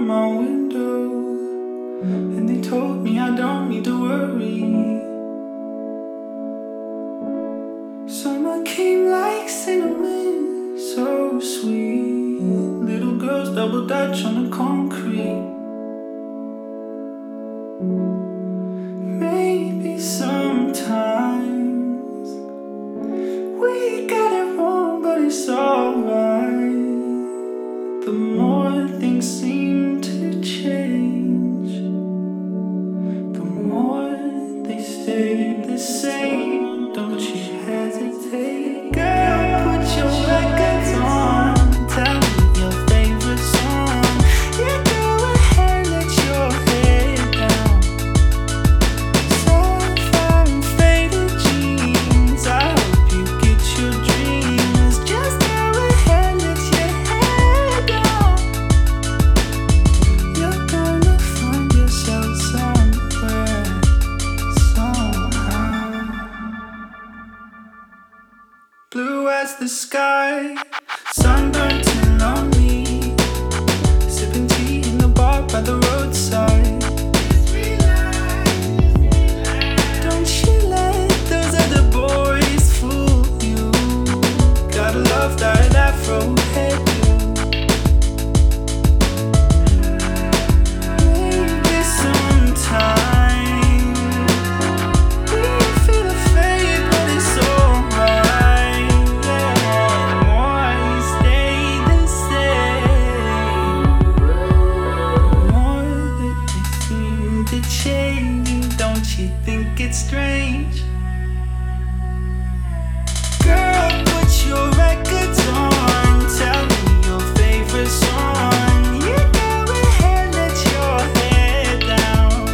from my window, and they told me I don't need to worry. Summer came like cinnamon, so sweet. Little girls double dutch on the concrete. Maybe sometimes we got it wrong, but it's alright. The more things seem to change, the more they stay the same. Don't you hesitate, girl, put your records on. Tell me your favorite song. Yeah, go ahead, let your head down. Sapphire and faded jeans, I hope you get your dreams. Just go ahead, let your head down. You're gonna find yourself somewhere, somehow. Blue as the sky, sunburnt and lonely, sipping tea in the bar by the roadside. Don't you let those other boys fool you. Gotta love that afro hairdo. Maybe sometime we feel the fade, but it's alright. Yeah, more stay the same. More that they seem to change. Don't you think it's strange? Girl, put your records on. Tell me your favorite song. You go ahead, let your head down.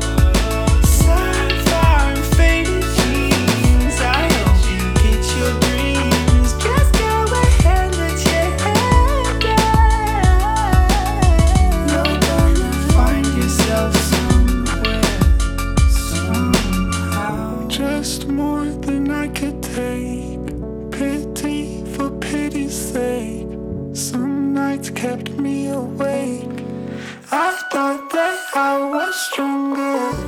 Sapphire and faded jeans, I hope you get your dreams. Just go ahead, let your head down. You're gonna find yourself somewhere, somehow. Just more than I could take. Pity for pity's sake. Some nights kept me awake. I thought that I was stronger.